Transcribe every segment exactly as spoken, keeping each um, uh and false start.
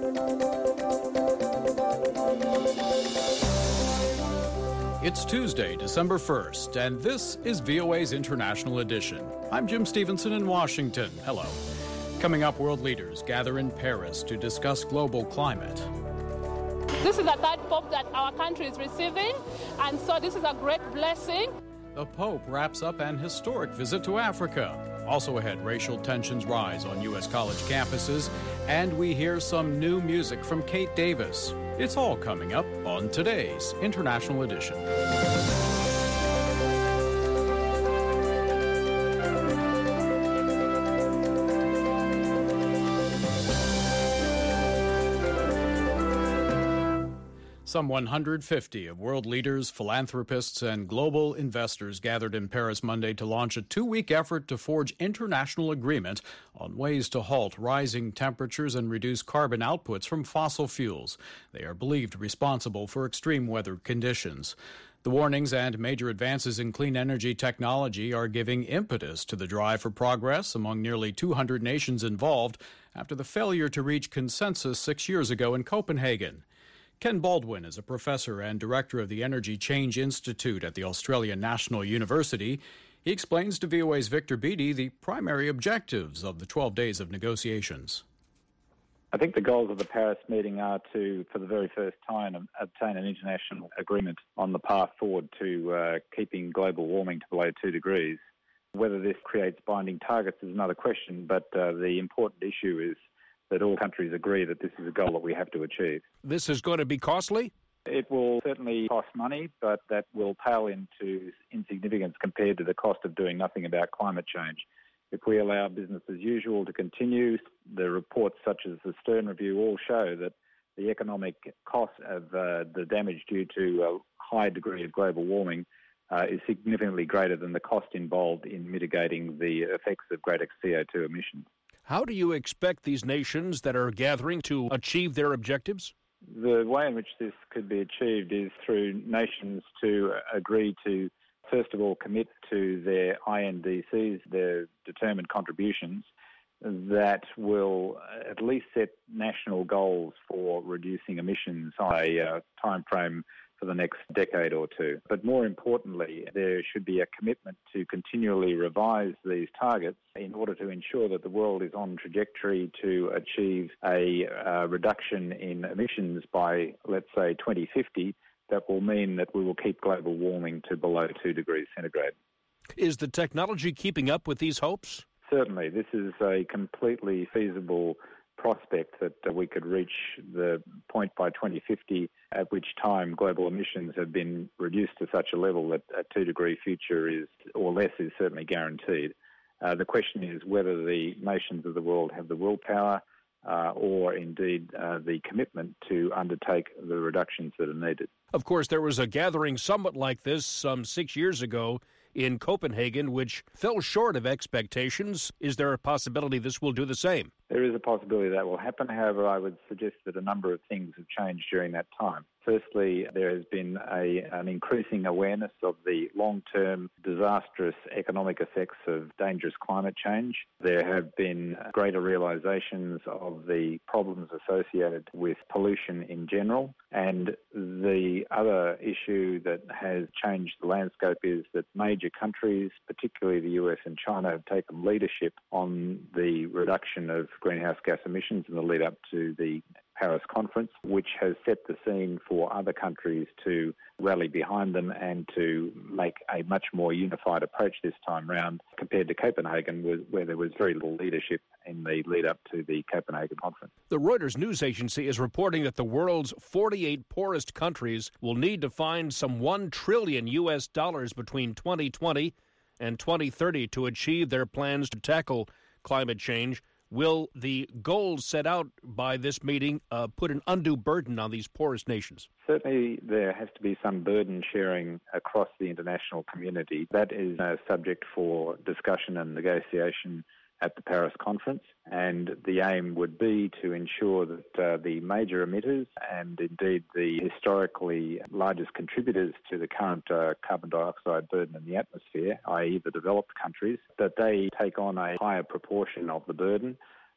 It's Tuesday, December first, and this is V O A's International Edition. I'm Jim Stevenson in Washington. Hello. Coming up, world leaders gather in Paris to discuss global climate. This is the third Pope that our country is receiving, and so this is a great blessing. The Pope wraps up an historic visit to Africa. Also ahead, racial tensions rise on U S college campuses, and we hear some new music from Kate Davis. It's all coming up on today's International Edition. Some one hundred fifty of world leaders, philanthropists, and global investors gathered in Paris Monday to launch a two-week effort to forge international agreement on ways to halt rising temperatures and reduce carbon outputs from fossil fuels. They are believed responsible for extreme weather conditions. The warnings and major advances in clean energy technology are giving impetus to the drive for progress among nearly two hundred nations involved after the failure to reach consensus six years ago in Copenhagen. Ken Baldwin is a professor and director of the Energy Change Institute at the Australian National University. He explains to V O A's Victor Beattie the primary objectives of the twelve days of negotiations. I think the goals of the Paris meeting are to, for the very first time, obtain an international agreement on the path forward to uh, keeping global warming to below two degrees. Whether this creates binding targets is another question, but uh, the important issue is that all countries agree that this is a goal that we have to achieve. This is going to be costly? It will certainly cost money, but that will pale into insignificance compared to the cost of doing nothing about climate change. If we allow business as usual to continue, the reports such as the Stern Review all show that the economic cost of uh, the damage due to a high degree of global warming uh, is significantly greater than the cost involved in mitigating the effects of greater C O two emissions. How do you expect these nations that are gathering to achieve their objectives? The way in which this could be achieved is through nations to agree to, first of all, commit to their I N D Cs, their determined contributions, that will at least set national goals for reducing emissions on a uh, time frame for the next decade or two. But more importantly, there should be a commitment to continually revise these targets in order to ensure that the world is on trajectory to achieve a uh, reduction in emissions by, let's say, twenty fifty. That will mean that we will keep global warming to below two degrees centigrade. Is the technology keeping up with these hopes? Certainly. This is a completely feasible prospect that uh, we could reach the point by twenty fifty at which time global emissions have been reduced to such a level that a two-degree future is, or less, is certainly guaranteed. Uh, the question is whether the nations of the world have the willpower uh, or indeed uh, the commitment to undertake the reductions that are needed. Of course, there was a gathering somewhat like this some six years ago in Copenhagen, which fell short of expectations. Is there a possibility this will do the same? There is a possibility that will happen. However, I would suggest that a number of things have changed during that time. Firstly, there has been a, an increasing awareness of the long-term disastrous economic effects of dangerous climate change. There have been greater realizations of the problems associated with pollution in general. And the other issue that has changed the landscape is that major countries, particularly the U S and China, have taken leadership on the reduction of greenhouse gas emissions in the lead up to the Paris conference, which has set the scene for other countries to rally behind them and to make a much more unified approach this time round compared to Copenhagen, where there was very little leadership in the lead up to the Copenhagen conference. The Reuters news agency is reporting that the world's forty-eight poorest countries will need to find some one trillion U S dollars between twenty twenty and twenty thirty to achieve their plans to tackle climate change. Will the goals set out by this meeting uh, put an undue burden on these poorest nations? Certainly there has to be some burden sharing across the international community. That is a subject for discussion and negotiation at the Paris conference, and the aim would be to ensure that uh, the major emitters and indeed the historically largest contributors to the current uh, carbon dioxide burden in the atmosphere, that is the developed countries, that they take on a higher proportion of the burden.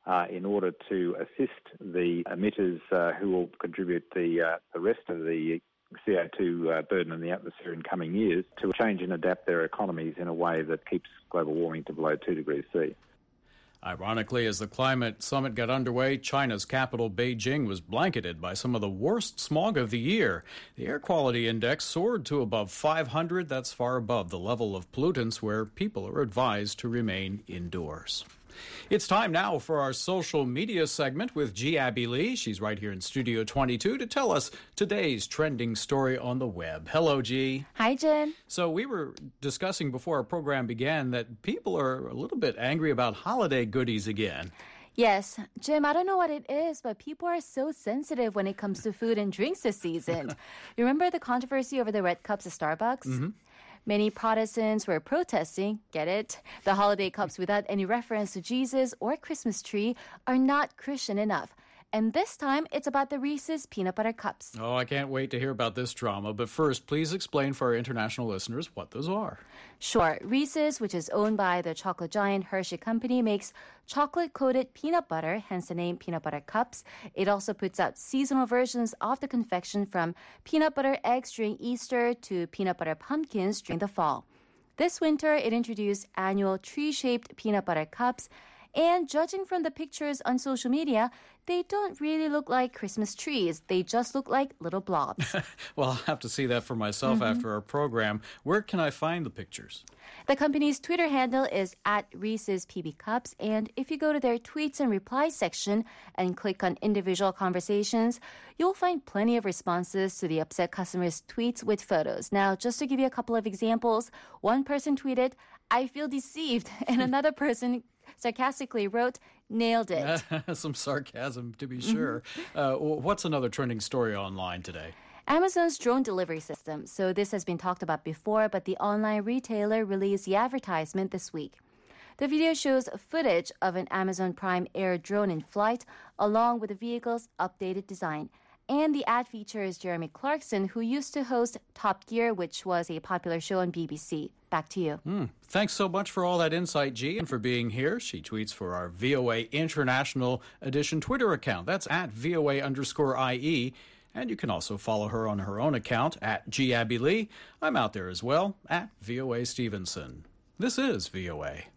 uh, in order to assist the emitters uh, who will contribute the, uh, the rest of the C O two uh, burden in the atmosphere in coming years to change and adapt their economies in a way that keeps global warming to below two degrees C. Ironically, as the climate summit got underway, China's capital, Beijing, was blanketed by some of the worst smog of the year. The air quality index soared to above five hundred. That's far above the level of pollutants where people are advised to remain indoors. It's time now for our social media segment with G. Abby Lee. She's right here in Studio twenty-two to tell us today's trending story on the web. Hello, G. Hi, Jen. So we were discussing before our program began that people are a little bit angry about holiday goodies again. Yes, Jim, I don't know what it is, but people are so sensitive when it comes to food and drinks this season. You remember the controversy over the red cups at Starbucks? Mm-hmm. Many Protestants were protesting, get it? The holiday cups without any reference to Jesus or Christmas tree are not Christian enough. And this time, it's about the Reese's Peanut Butter Cups. Oh, I can't wait to hear about this drama. But first, please explain for our international listeners what those are. Sure. Reese's, which is owned by the chocolate giant Hershey Company, makes chocolate-coated peanut butter, hence the name Peanut Butter Cups. It also puts out seasonal versions of the confection from peanut butter eggs during Easter to peanut butter pumpkins during the fall. This winter, it introduced annual tree-shaped peanut butter cups. And judging from the pictures on social media, they don't really look like Christmas trees. They just look like little blobs. Well, I'll have to see that for myself mm-hmm. after our program. Where can I find the pictures? The company's Twitter handle is at Reese's P B Cups. And if you go to their tweets and replies section and click on individual conversations, you'll find plenty of responses to the upset customers' tweets with photos. Now, just to give you a couple of examples, one person tweeted, "I feel deceived," and another person sarcastically wrote, "Nailed it." Some sarcasm, to be sure. Uh, what's another trending story online today? Amazon's drone delivery system. So this has been talked about before, but the online retailer released the advertisement this week. The video shows footage of an Amazon Prime Air drone in flight, along with the vehicle's updated design. And the ad features Jeremy Clarkson, who used to host Top Gear, which was a popular show on B B C. Back to you. Mm. Thanks so much for all that insight, G, and for being here. She tweets for our V O A International Edition Twitter account. That's at V O A underscore I E. And you can also follow her on her own account, at G. Abby Lee. I'm out there as well, at V O A Stevenson. This is V O A.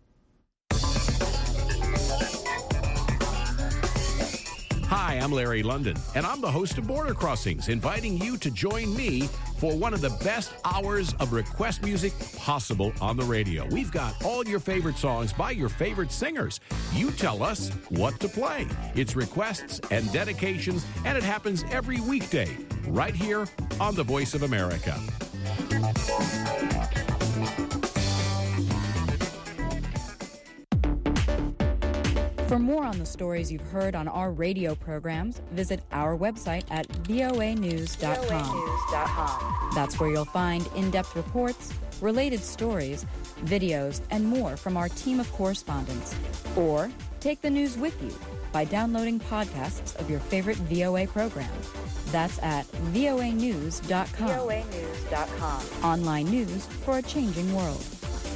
Hi, I'm Larry London, and I'm the host of Border Crossings, inviting you to join me for one of the best hours of request music possible on the radio. We've got all your favorite songs by your favorite singers. You tell us what to play. It's requests and dedications, and it happens every weekday right here on The Voice of America. For more on the stories you've heard on our radio programs, visit our website at V O A news dot com. That's where you'll find in-depth reports, related stories, videos, and more from our team of correspondents. Or take the news with you by downloading podcasts of your favorite V O A program. That's at V O A news dot com. V O A news dot com. Online news for a changing world.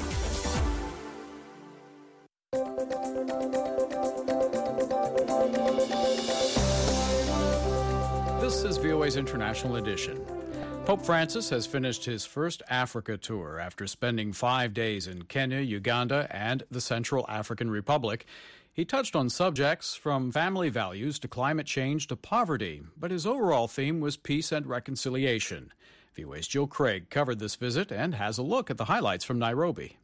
This is V O A's International Edition. Pope Francis has finished his first Africa tour after spending five days in Kenya, Uganda, and the Central African Republic. He touched on subjects from family values to climate change to poverty, but his overall theme was peace and reconciliation. V O A's Jill Craig covered this visit and has a look at the highlights from Nairobi.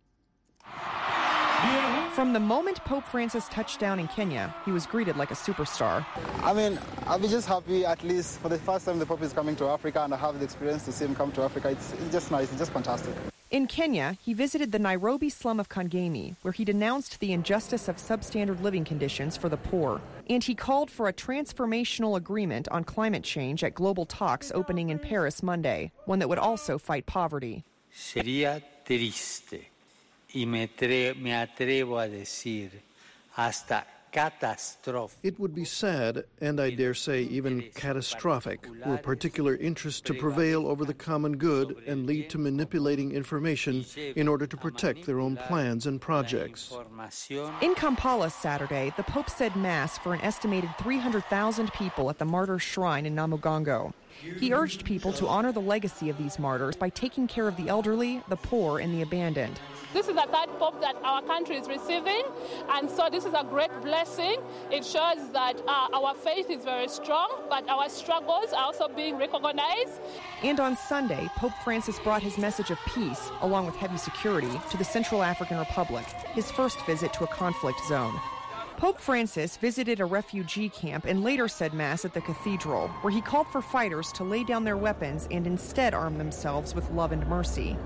From the moment Pope Francis touched down in Kenya, he was greeted like a superstar. I mean, I'll be just happy at least for the first time the Pope is coming to Africa, and I have the experience to see him come to Africa. It's, it's just nice. It's just fantastic. In Kenya, he visited the Nairobi slum of Kangemi, where he denounced the injustice of substandard living conditions for the poor. And he called for a transformational agreement on climate change at global talks opening in Paris Monday, one that would also fight poverty. Sería triste, y me atrevo a decir, hasta It would be sad, and I dare say even catastrophic, were particular interests to prevail over the common good and lead to manipulating information in order to protect their own plans and projects. In Kampala Saturday, the Pope said Mass for an estimated three hundred thousand people at the Martyrs' Shrine in Namugongo. He urged people to honor the legacy of these martyrs by taking care of the elderly, the poor, and the abandoned. This is the third Pope that our country is receiving, and so this is a great blessing. It shows that uh, our faith is very strong, but our struggles are also being recognized. And on Sunday, Pope Francis brought his message of peace, along with heavy security, to the Central African Republic, his first visit to a conflict zone. Pope Francis visited a refugee camp and later said Mass at the cathedral, where he called for fighters to lay down their weapons and instead arm themselves with love and mercy.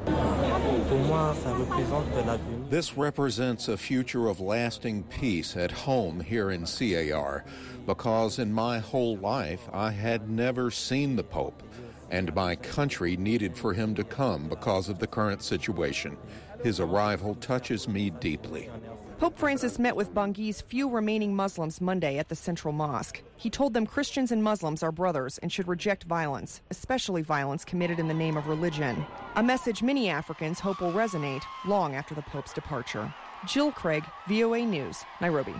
This represents a future of lasting peace at home here in C A R, because in my whole life I had never seen the Pope, and my country needed for him to come because of the current situation. His arrival touches me deeply. Pope Francis met with Bangai's few remaining Muslims Monday at the Central Mosque. He told them Christians and Muslims are brothers and should reject violence, especially violence committed in the name of religion. A message many Africans hope will resonate long after the Pope's departure. Jill Craig, V O A News, Nairobi.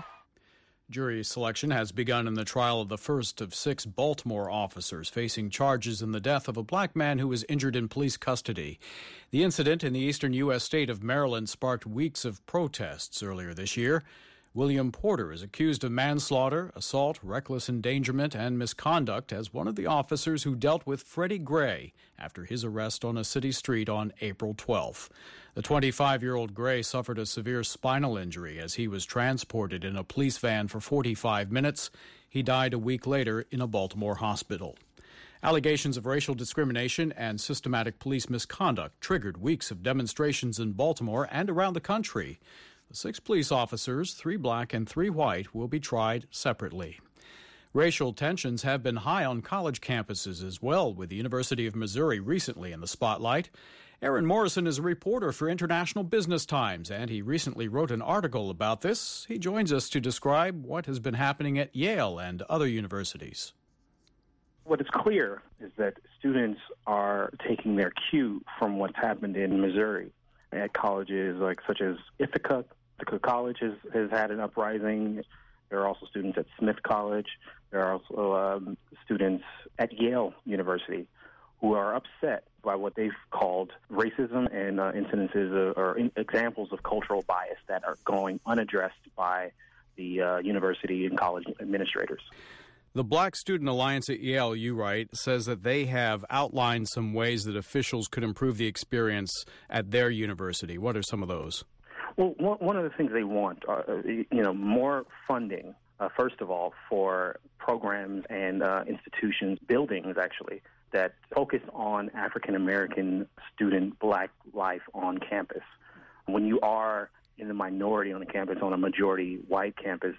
Jury selection has begun in the trial of the first of six Baltimore officers facing charges in the death of a black man who was injured in police custody. The incident in the eastern U S state of Maryland sparked weeks of protests earlier this year. William Porter is accused of manslaughter, assault, reckless endangerment, and misconduct as one of the officers who dealt with Freddie Gray after his arrest on a city street on April twelfth. The twenty-five-year-old Gray suffered a severe spinal injury as he was transported in a police van for forty-five minutes. He died a week later in a Baltimore hospital. Allegations of racial discrimination and systematic police misconduct triggered weeks of demonstrations in Baltimore and around the country. The six police officers, three black and three white, will be tried separately. Racial tensions have been high on college campuses as well, with the University of Missouri recently in the spotlight. Aaron Morrison is a reporter for International Business Times, and he recently wrote an article about this. He joins us to describe what has been happening at Yale and other universities. What is clear is that students are taking their cue from what's happened in Missouri at colleges like such as Ithaca. Ithaca College has, has had an uprising. There are also students at Smith College. There are also um, students at Yale University who are upset by what they've called racism and uh, incidences of, or in, examples of cultural bias that are going unaddressed by the uh, university and college administrators. The Black Student Alliance at Yale, you write, says that they have outlined some ways that officials could improve the experience at their university. What are some of those? Well, one of the things they want are, you know, more funding, uh, first of all, for programs and uh, institutions, buildings, actually, that focus on African-American student black life on campus. When you are in the minority on the campus, on a majority white campus,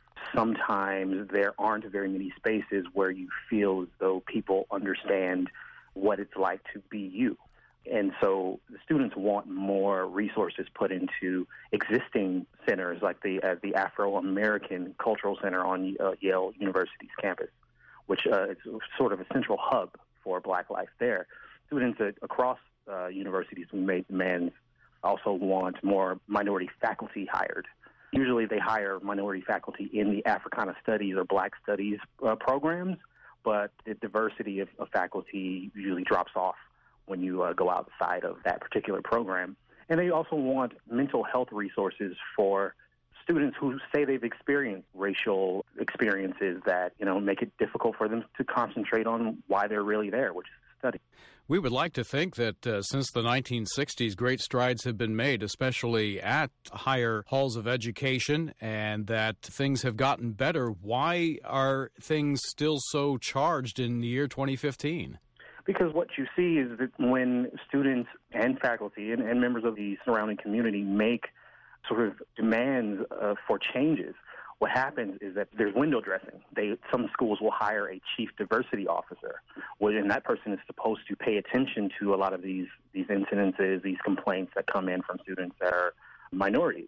sometimes there aren't very many spaces where you feel as though people understand what it's like to be you. And so the students want more resources put into existing centers like the uh, the Afro-American Cultural Center on uh, Yale University's campus, which uh, is sort of a central hub for black life there. Students at, across uh, universities who made demands also want more minority faculty hired. Usually they hire minority faculty in the Africana Studies or Black Studies uh, programs, but the diversity of, of faculty usually drops off when you uh, go outside of that particular program. And they also want mental health resources for students who say they've experienced racial experiences that, you know, make it difficult for them to concentrate on why they're really there, which is to study. We would like to think that uh, since the nineteen sixties, great strides have been made, especially at higher halls of education, and that things have gotten better. Why are things still so charged in the year twenty fifteen? Because what you see is that when students and faculty and, and members of the surrounding community make sort of demands uh, for changes, what happens is that there's window dressing. They, some schools will hire a chief diversity officer, and that person is supposed to pay attention to a lot of these, these incidences, these complaints that come in from students that are minorities.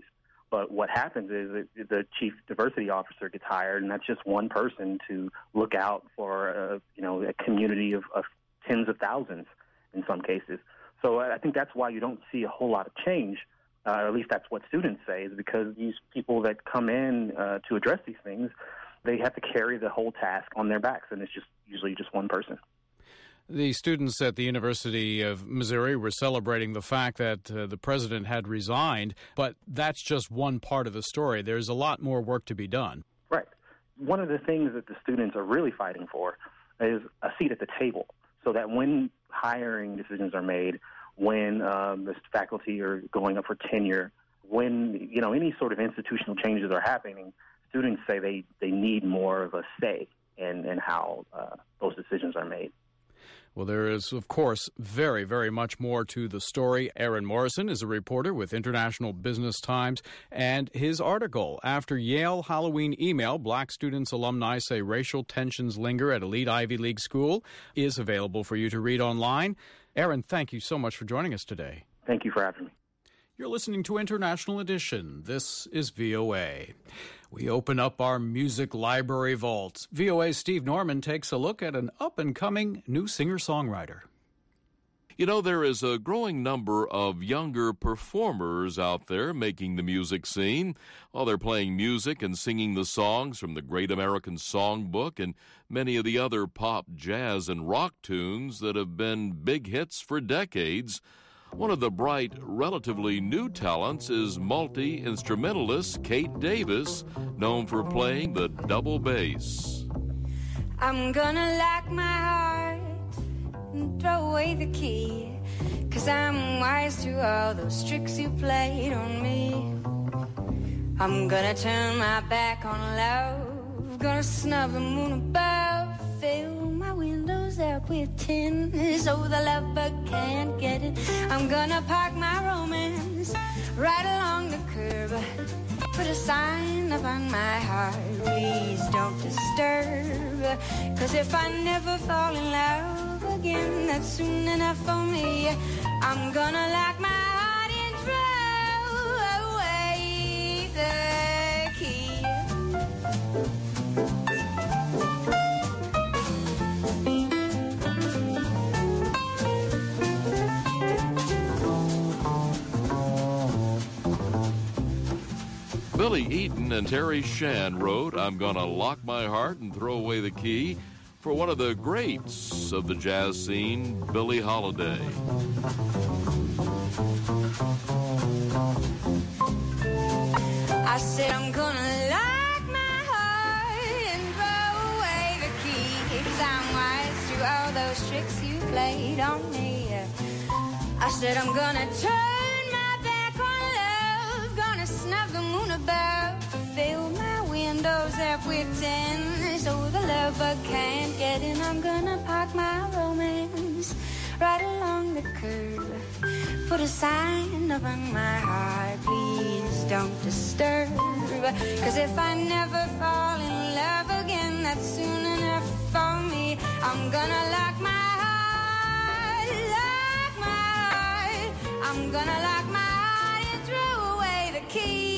But what happens is that the chief diversity officer gets hired, and that's just one person to look out for a, you know, a community of, of tens of thousands in some cases. So I think that's why you don't see a whole lot of change, uh, or at least that's what students say, is because these people that come in uh, to address these things, they have to carry the whole task on their backs, and it's just usually just one person. The students at the University of Missouri were celebrating the fact that uh, the president had resigned, but that's just one part of the story. There's a lot more work to be done. Right. One of the things that the students are really fighting for is a seat at the table, so that when hiring decisions are made, when um, the faculty are going up for tenure, when, you know, any sort of institutional changes are happening, students say they, they need more of a say in, in how uh, those decisions are made. Well, there is, of course, very, very much more to the story. Aaron Morrison is a reporter with International Business Times, and his article, After Yale Halloween Email, Black Students Alumni Say Racial Tensions Linger at Elite Ivy League School, is available for you to read online. Aaron, thank you so much for joining us today. Thank you for having me. You're listening to International Edition. This is V O A. We open up our music library vaults. V O A's Steve Norman takes a look at an up-and-coming new singer-songwriter. You know, there is a growing number of younger performers out there making the music scene. While they're playing music and singing the songs from the Great American Songbook and many of the other pop, jazz, and rock tunes that have been big hits for decades. One of the bright, relatively new talents is multi-instrumentalist Kate Davis, known for playing the double bass. I'm gonna lock my heart and throw away the key, 'cause I'm wise to all those tricks you played on me. I'm gonna turn my back on love, gonna snub the moon above, fill my windows up with tin so the lover can't get it. I'm gonna park my romance right along the curb, put a sign up on my heart, please don't disturb, 'cause if I never fall in love again, that's soon enough for me. I'm gonna lock my heart and throw away the key. Billy Eaton and Terry Shan wrote, I'm Gonna Lock My Heart and Throw Away the Key, for one of the greats of the jazz scene, Billie Holiday. I said I'm gonna lock my heart and throw away the key, 'cause I'm wise to all those tricks you played on me. I said I'm gonna turn my back on love, gonna snub the moon above, fill my windows up with tin so the lover can't get in. I'm gonna park my romance right along the curb, put a sign up on my heart, please don't disturb, 'cause if I never fall in love again, that's soon enough for me. I'm gonna lock my heart, lock my heart, I'm gonna lock my heart and throw away the key.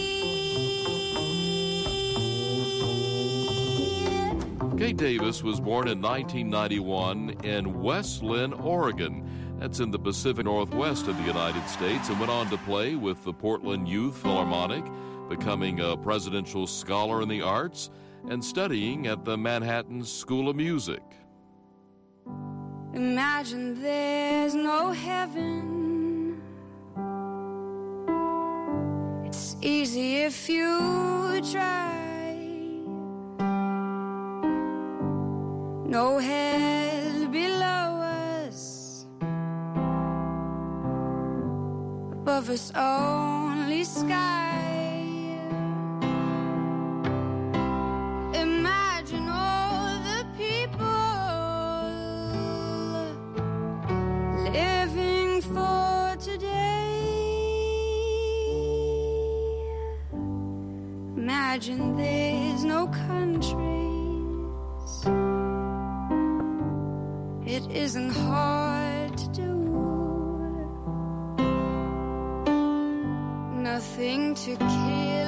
Kate Davis was born in nineteen ninety-one in West Linn, Oregon. That's in the Pacific Northwest of the United States, and went on to play with the Portland Youth Philharmonic, becoming a presidential scholar in the arts, and studying at the Manhattan School of Music. Imagine there's no heaven. It's easy if you try. No hell below us, above us only sky. Imagine all the people living for today. Imagine there's no countries. It isn't hard to do. Nothing to kill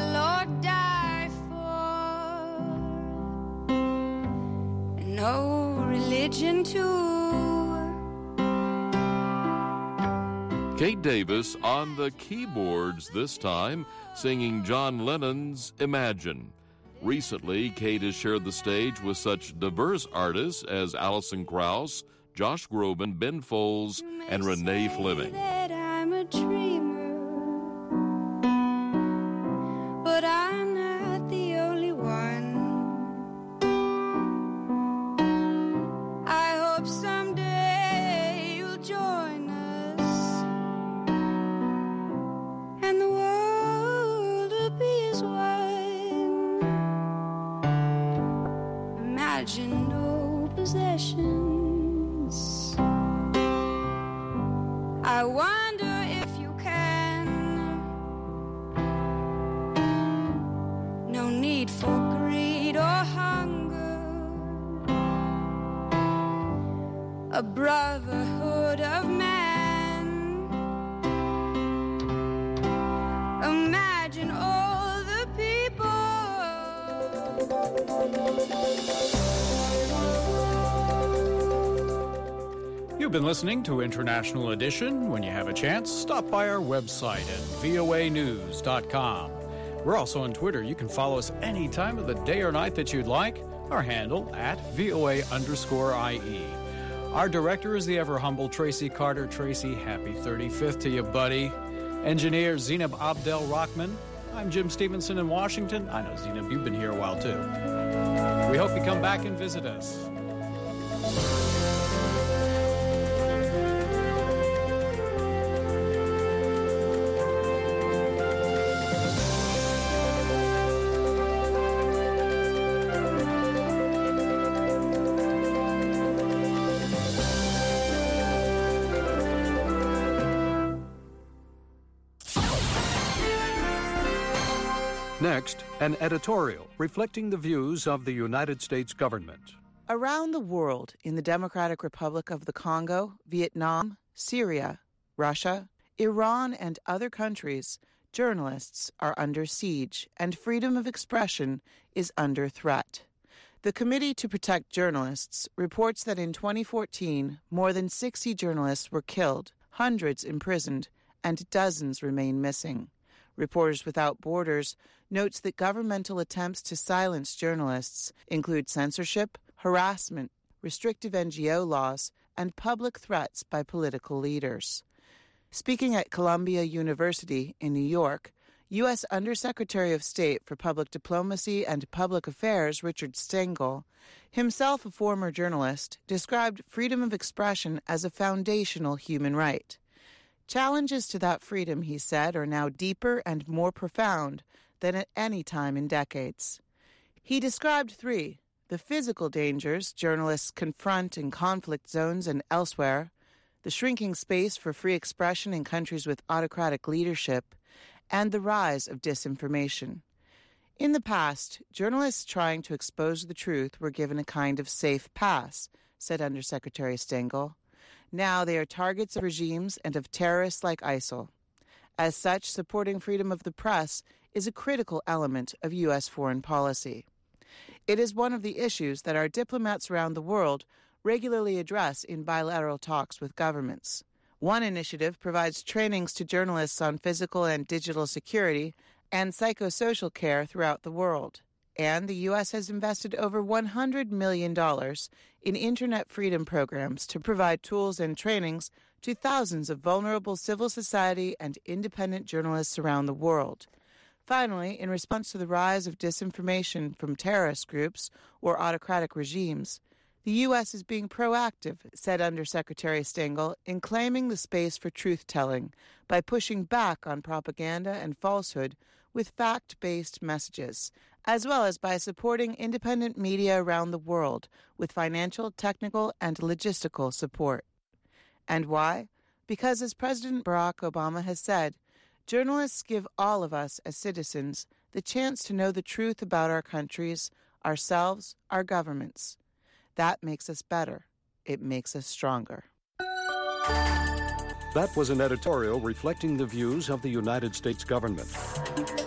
no religion too. Kate Davis on the keyboards this time, singing John Lennon's Imagine. Recently, Kate has shared the stage with such diverse artists as Alison Krauss, Josh Groban, Ben Folds, and Renee Fleming. That I'm a dreamer, but I'm not the only one. I hope someday you'll join us, and the world will be as one. Imagine no possessions. I wonder if you can. No need for greed or hunger. A brotherhood of man. Imagine all the people. You've been listening to International Edition. When you have a chance, stop by our website at V O A news dot com. We're also on Twitter. You can follow us any time of the day or night that you'd like. Our handle at V O A underscore I E. Our director is the ever-humble Tracy Carter. Tracy, happy thirty-fifth to you, buddy. Engineer Zainab Abdel Rahman. I'm Jim Stevenson in Washington. I know, Zainab, you've been here a while, too. We hope you come back and visit us. Next, an editorial reflecting the views of the United States government. Around the world, in the Democratic Republic of the Congo, Vietnam, Syria, Russia, Iran, and other countries, journalists are under siege and freedom of expression is under threat. The Committee to Protect Journalists reports that in twenty fourteen, more than sixty journalists were killed, hundreds imprisoned, and dozens remain missing. Reporters Without Borders notes that governmental attempts to silence journalists include censorship, harassment, restrictive N G O laws, and public threats by political leaders. Speaking at Columbia University in New York, U S Undersecretary of State for Public Diplomacy and Public Affairs Richard Stengel, himself a former journalist, described freedom of expression as a foundational human right. Challenges to that freedom, he said, are now deeper and more profound than at any time in decades. He described three: the physical dangers journalists confront in conflict zones and elsewhere, the shrinking space for free expression in countries with autocratic leadership, and the rise of disinformation. In the past, journalists trying to expose the truth were given a kind of safe pass, said Undersecretary Stengel. Now they are targets of regimes and of terrorists like ISIL. As such, supporting freedom of the press is a critical element of U S foreign policy. It is one of the issues that our diplomats around the world regularly address in bilateral talks with governments. One initiative provides trainings to journalists on physical and digital security and psychosocial care throughout the world. And the U S has invested over one hundred million dollars in Internet freedom programs to provide tools and trainings to thousands of vulnerable civil society and independent journalists around the world. Finally, in response to the rise of disinformation from terrorist groups or autocratic regimes, the U S is being proactive, said Undersecretary Stengel, in claiming the space for truth-telling by pushing back on propaganda and falsehood with fact-based messages, as well as by supporting independent media around the world with financial, technical, and logistical support. And why? Because, as President Barack Obama has said, journalists give all of us as citizens the chance to know the truth about our countries, ourselves, our governments. That makes us better. It makes us stronger. That was an editorial reflecting the views of the United States government.